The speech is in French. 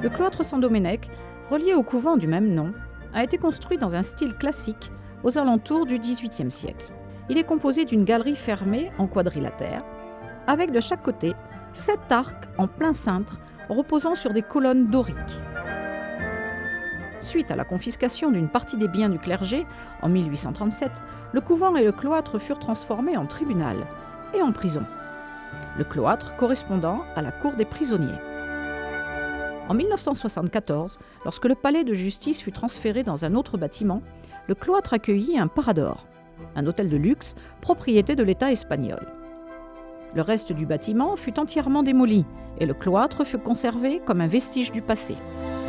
Le cloître Saint-Doménec, relié au couvent du même nom, a été construit dans un style classique aux alentours du XVIIIe siècle. Il est composé d'une galerie fermée en quadrilatère, avec de chaque côté 7 arcs en plein cintre reposant sur des colonnes doriques. Suite à la confiscation d'une partie des biens du clergé en 1837, le couvent et le cloître furent transformés en tribunal et en prison. Le cloître correspondant à la cour des prisonniers. En 1974, lorsque le palais de justice fut transféré dans un autre bâtiment, le cloître accueillit un parador, un hôtel de luxe, propriété de l'État espagnol. Le reste du bâtiment fut entièrement démoli et le cloître fut conservé comme un vestige du passé.